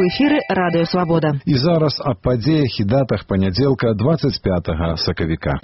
эфіры Радыё Свабода. І зараз аб падзеях і датах панядзелка 25 сакавіка.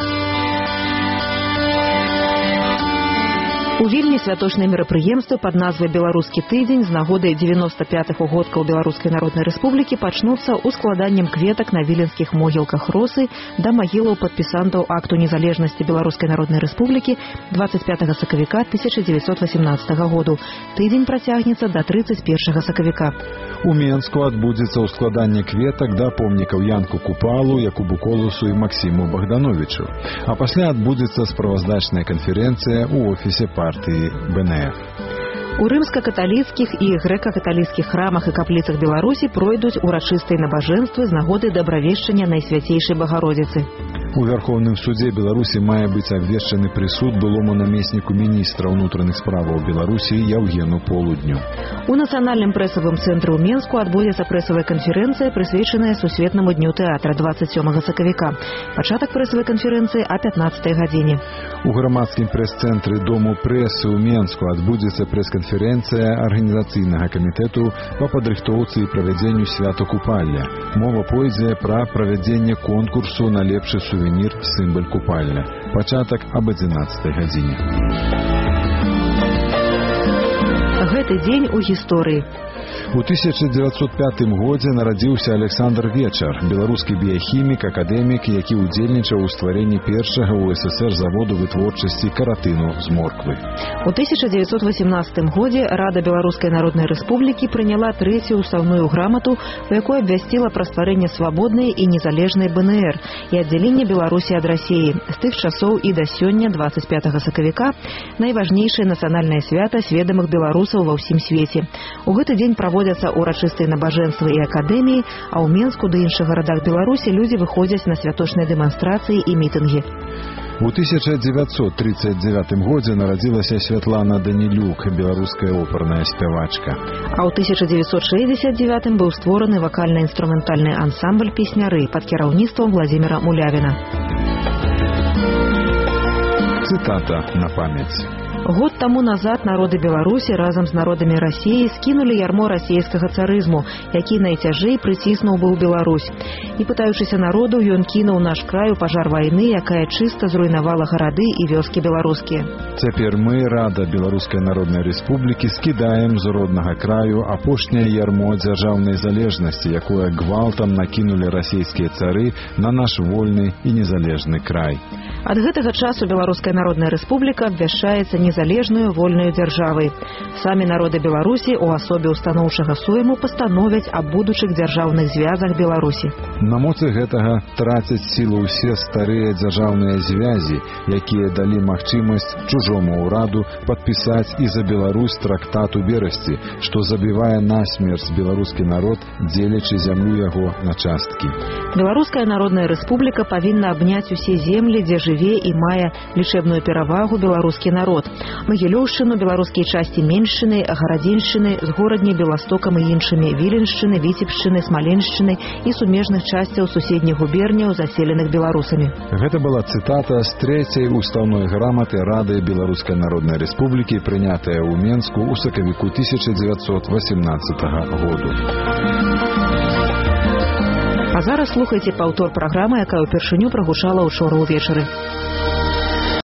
У Вільні святочныя мерапрыемствы пад назвай «Беларускі тыдзень» з нагоды 95-х угодкаў Беларускай Народнай Рэспублікі пачнуцца ускладаннем кветак на віленскіх могілках росы да магілаў падпісантаў акту незалежнасці Беларускай Народнай Рэспублікі 25 сакавіка 1918 году. Тыдзень працягнецца да 31 сакавіка. У Менску адбудзецца ўскладанне кветак да помнікаў Янку Купалу, Якубу Колусу і Максіму Богдановичу. А пасля адбудзецца справаздачная канферэнцыя ў офісе партыі БНФ. У рымска-каталіцкіх і грэка-каталіцкіх храмах і капліцах Беларусі пройдуць урачыстыя набажэнствы з нагоды дабравешчання Найсвяцейшай Багародзіцы. У Вярхоўным судзе Беларусі мае быць абвешчаны прысуд былому намесніку міністра ўнутраных справаў Беларусі Яўгену Полудню. У Нацыянальным прэсавым цэнтры ў Менску адбудзецца прэсавая канферэнцыя, прысвечаная Сусветнаму дню тэатра 27 сакавіка. Пачатак прэсавай канферэнцыі о 15 гадзіне. У грамадскім прэс-цэнтры Дому прэсы ў Менску адбудзецца прэс-канферэнцыя арганізацыйнага камітэту па падрыхтоўцы і правядзенню свята Купалля. Мова пойдзе пра правядзенне конкурсу на лепшы сувенір сімвал Купалля. Пачатак об 11 гадзіне. Гэты дзень у гісторыі. У 1905 годзе нарадзіўся Александр Вечар, беларускі біяхімік, акадэмік, які ўдзельнічаў у стварэнні першага ў СССР заводу вытворчасці каратыну з морквы. У 1918 годзе Рада Беларускай Народнай Рэспублікі прыняла трэцюю ўстаўную грамату, у якой абвясціла пра стварэнне свабоднай і незалежнай БНР і аддзяленне Беларусі ад Расіі. З тых часоў і да сёння, 25 сакавіка, найважнейшае нацыянальнае свята сведамых беларусаў ва ўсім свеце. У гэты дзень праводзяцца ўрачыстыя набажэнствы і акадэміі, а ў Менску ды іншых гарадах Беларусі людзі выходзяць на святочныя дэманстрацыі і мітынгі. У 1939 годзе нарадзілася Святлана Данілюк, беларуская оперная спявачка. А ў 1969 быў створаны вакальна-інструментальны ансамбль «Песняры» пад кіраўніцтвам Владзіміра Мулявіна. Цытата на памяць. Год таму назад народы Беларусі разам з народамі Расіі скінулі ярмо расійскага царызму, які найцяжэй прыціснуў быў Беларусь. І пытаючыся народу, ён кінуў наш край у пажар вайны, якая чыста зруйнавала гарады і вёскі беларускія. Цяпер мы, Рада Беларускай Народнай Рэспублікі, скідаем з роднага краю апошняе ярмо дзяржаўнай залежнасці, якое гвалтам накінулі расійскія цары на наш вольны і незалежны край. Ад гэтага часу Беларуская Народная Рэспубліка абвяшчаецца незалежную вольную дзяржавай. Самі народы Беларусі у асобе устаноўчага сойму пастановяць аб будучых дзяржаўных звязах Беларусі. На моцы гэтага трацяць сілу ўсе старыя дзяржаўныя звязі, якія далі магчымасць чужому ўраду падпісаць і за Беларусь трактат у Берасці, што забівае насмерць беларускі народ, дзелячы зямлю яго на часткі. Беларуская Народная Рэспубліка павінна абняць усе землі, дзе жыве і мае лічэбную перавагу беларускі народ. Магілёўшчыну, беларускія часці Меншчыны, Гарадзеншчыны, з горадні Беластокам і іншымі, Віленшчыны, Віцебшчыны, Смаленшчыны і сумежных часцяў суседніх губерняў, заселеных беларусамі. Гэта была цытата з трэцяй устаўной граматы Рады Беларускай Народнай Рэспублікі, прынятая ў Менску ў сакавіку 1918 году. А зараз слухайце паўтор праграмы, якая ўпершыню прагучала учора ўвечары.